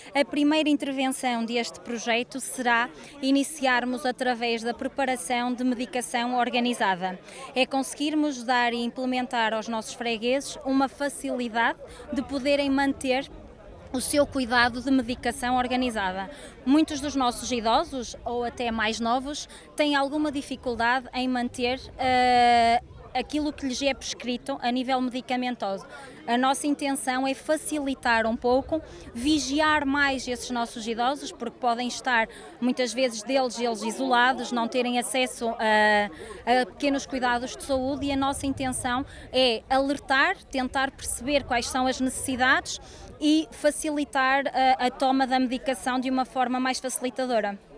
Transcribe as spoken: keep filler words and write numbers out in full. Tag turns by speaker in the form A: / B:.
A: A primeira intervenção deste projeto será iniciarmos através da preparação de medicação organizada. É conseguirmos dar e implementar aos nossos fregueses uma facilidade de poderem manter o seu cuidado de medicação organizada. Muitos dos nossos idosos, ou até mais novos, têm alguma dificuldade em manter uh, aquilo que lhes é prescrito a nível medicamentoso. A nossa intenção é facilitar um pouco, vigiar mais esses nossos idosos, porque podem estar muitas vezes deles eles isolados, não terem acesso a, a pequenos cuidados de saúde, e a nossa intenção é alertar, tentar perceber quais são as necessidades e facilitar a, a toma da medicação de uma forma mais facilitadora.